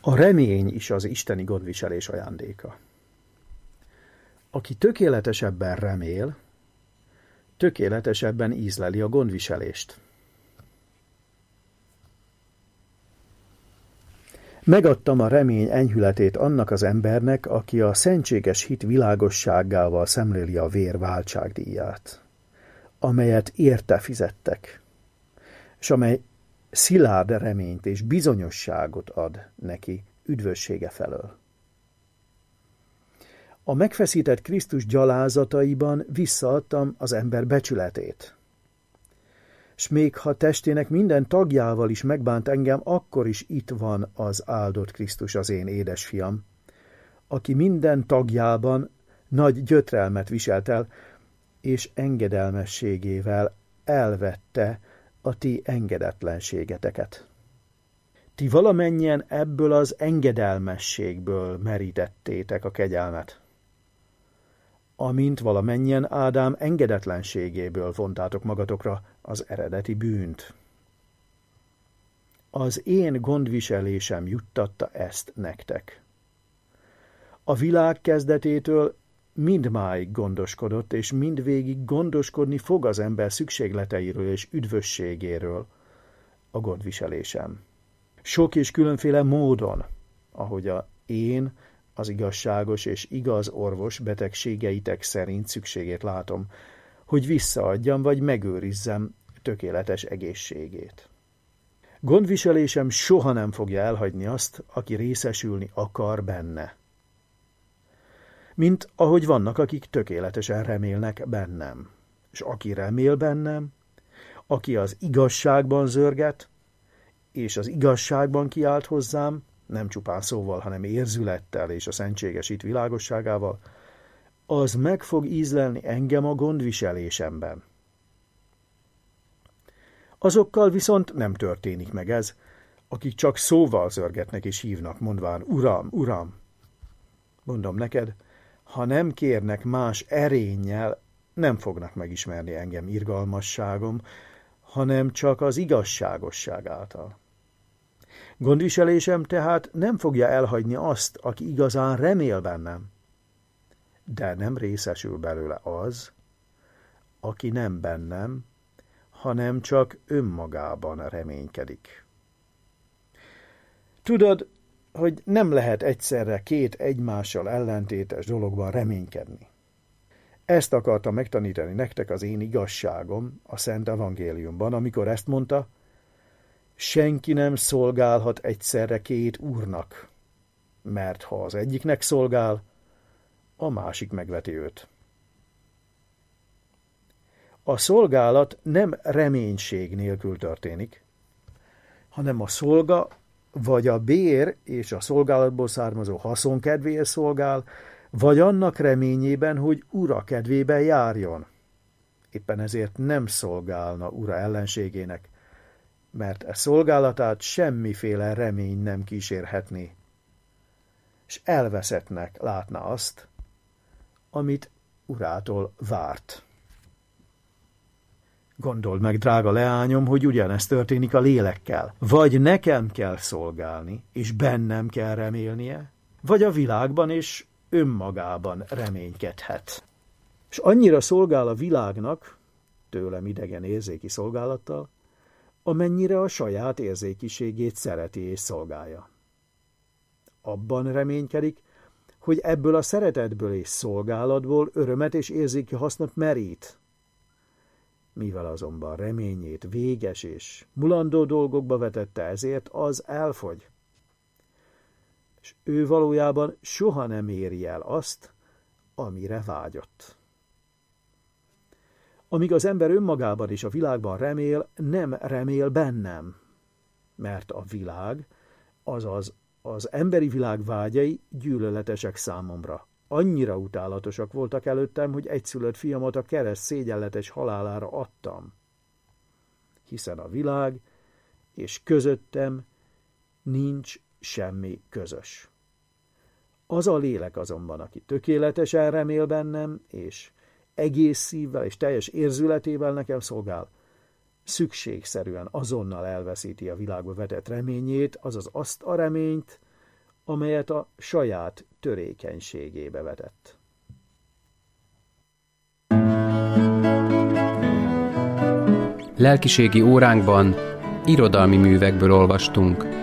A remény is az isteni gondviselés ajándéka. Aki tökéletesebben remél, tökéletesebben ízleli a gondviselést. Megadtam a remény enyhületét annak az embernek, aki a szentséges hit világosságával szemléli a vér váltságdíját, amelyet érte fizettek, és amely szilárd reményt és bizonyosságot ad neki üdvössége felől. A megfeszített Krisztus gyalázataiban visszaadtam az ember becsületét. S még ha testének minden tagjával is megbánt engem, akkor is itt van az áldott Krisztus, az én édesfiam, aki minden tagjában nagy gyötrelmet viselt el, és engedelmességével elvette a ti engedetlenségeteket. Ti valamennyien ebből az engedelmességből merítettétek a kegyelmet, amint valamennyien Ádám engedetlenségéből vontátok magatokra az eredeti bűnt. Az én gondviselésem juttatta ezt nektek. A világ kezdetétől mindmáig gondoskodott, és mindvégig gondoskodni fog az ember szükségleteiről és üdvösségéről a gondviselésem. Sok és különféle módon, ahogy én, az igazságos és igaz orvos betegségeitek szerint szükségét látom, hogy visszaadjam vagy megőrizzem tökéletes egészségét. Gondviselésem soha nem fogja elhagyni azt, aki részesülni akar benne. Mint ahogy vannak, akik tökéletesen remélnek bennem. És aki remél bennem, aki az igazságban zörget, és az igazságban kiált hozzám, nem csupán szóval, hanem érzülettel és a szentséges hit világosságával, az meg fog ízlelni engem a gondviselésemben. Azokkal viszont nem történik meg ez, akik csak szóval zörgetnek és hívnak, mondván, Uram, Uram! Mondom neked, ha nem kérnek más erénnyel, nem fognak megismerni engem irgalmasságom, hanem csak az igazságosság által. Gondviselésem tehát nem fogja elhagyni azt, aki igazán remél bennem, de nem részesül belőle az, aki nem bennem, hanem csak önmagában reménykedik. Tudod, hogy nem lehet egyszerre két egymással ellentétes dologban reménykedni. Ezt akarta megtanítani nektek az én igazságom a Szent Evangéliumban, amikor ezt mondta, senki nem szolgálhat egyszerre két úrnak, mert ha az egyiknek szolgál, a másik megveti őt. A szolgálat nem reménység nélkül történik, hanem a szolga vagy a bér és a szolgálatból származó haszon kedvéért szolgál, vagy annak reményében, hogy ura kedvében járjon. Éppen ezért nem szolgálna ura ellenségének, mert e szolgálatát semmiféle remény nem kísérhetné, és elveszettnek látna azt, amit urától várt. Gondold meg, drága leányom, hogy ugyanezt történik a lélekkel. Vagy nekem kell szolgálni, és bennem kell remélnie, vagy a világban és önmagában reménykedhet. És annyira szolgál a világnak, tőlem idegen érzéki szolgálattal, amennyire a saját érzékiségét szereti és szolgálja. Abban reménykedik, hogy ebből a szeretetből és szolgálatból örömet és érzéki hasznot merít. Mivel azonban reményét véges és mulandó dolgokba vetette, ezért az elfogy. És ő valójában soha nem éri el azt, amire vágyott. Amíg az ember önmagában és a világban remél, nem remél bennem, mert a világ, azaz az emberi világ vágyai gyűlöletesek számomra. Annyira utálatosak voltak előttem, hogy egyszülött fiamat a kereszt szégyenletes halálára adtam. Hiszen a világ és közöttem nincs semmi közös. Az a lélek azonban, aki tökéletesen remél bennem, és egész szívvel és teljes érzületével nekem szolgál, szükségszerűen azonnal elveszíti a világba vetett reményét, azaz azt a reményt, amelyet a saját törékenységébe vetett. Lelkiségi óránkban irodalmi művekből olvastunk.